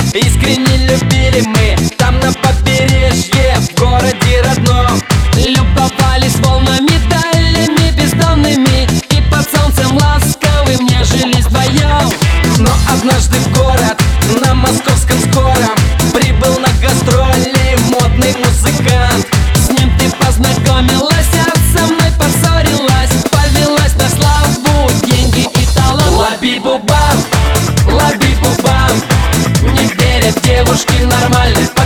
искренне любили мы там на побережье, в городе родном. Любовались волнами, далями бездонными, и под солнцем ласковым нежились вдвоем. Но однажды в город на московском скором прибыл на гастроли модный музыкант. С ним ты познакомилась, а со мной поссорилась, повелась на славу, деньги и талант. Лаби-бубам, не верят девушки нормально.